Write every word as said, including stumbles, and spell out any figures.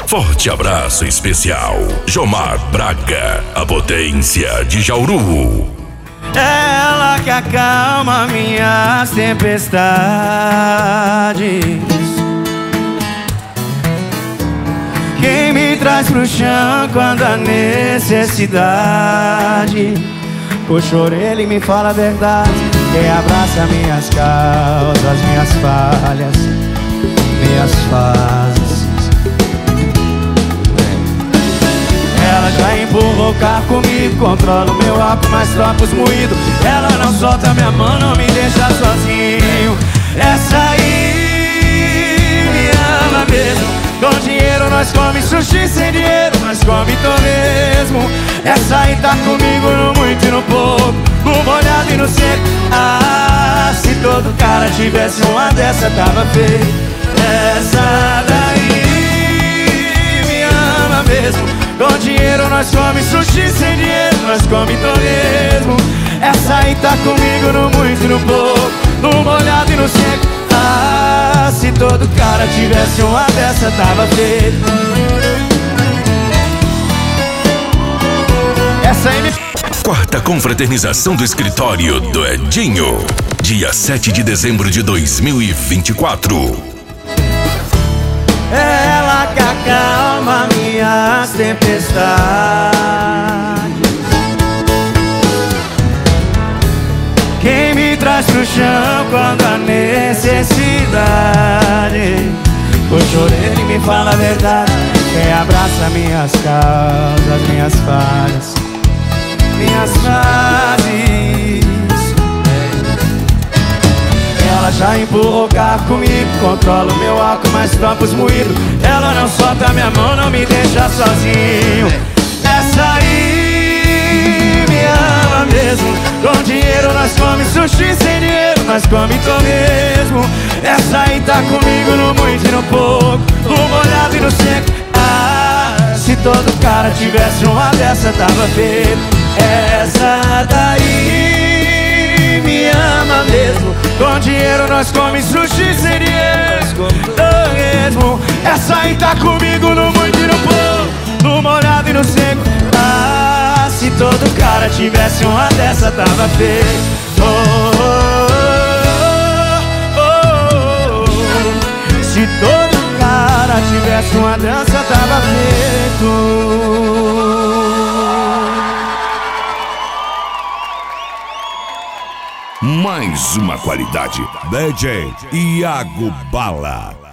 Forte abraço especial, Jomar Braga, a potência de Jauru. Ela que acalma minhas tempestades, quem me traz pro chão quando há necessidade. Puxa a orelha e me fala a verdade, quem abraça minhas causas, minhas falhas, minhas fases. Ela já empurrou o carro comigo, controla o meu álcool, mais tropos moído. Ela não solta minha mão, não me deixa sozinho. Essa aí me ama mesmo. Com dinheiro nós come sushi, sem dinheiro nós come torresmo. Essa aí tá comigo no muito e no pouco, no molhado e no seco. Ah, se todo cara tivesse uma dessa tava feio. Essa daí me ama mesmo. Com dinheiro nós come sushi, sem dinheiro nós come torresmo. Essa aí tá comigo no muito e no pouco, no molhado e no seco. Ah, se todo cara tivesse uma dessa tava feito. Essa aí me... Quarta confraternização do escritório do Edinho, dia sete de dezembro de dois mil e vinte e quatro. Ela que acalma minhas tempestades, quem me traz pro chão quando há necessidade. Puxa a orelha e me fala a verdade, quem abraça minhas causas, minhas falhas, minhas fases. Ela já empurrou o carro comigo, controla o meu álcool, mais tropos moído. Ela não solta minha mão, não me deixa sozinho. Essa aí me ama mesmo. Com dinheiro nós come sushi, sem dinheiro nós come torresmo. Essa aí tá comigo no muito e no pouco, no molhado e no seco. Ah, se todo cara tivesse uma dessa tava feito. Essa daí me ama mesmo. Com dinheiro nós come sushi, sem dinheiro torresmo. Essa aí tá comigo no muito e no pouco, no molhado e no seco. Ah, se todo cara tivesse uma dessa tava feito. Oh, oh, oh, oh. Se todo cara tivesse uma dança tava feito. Mais uma qualidade. D J Iago Bala.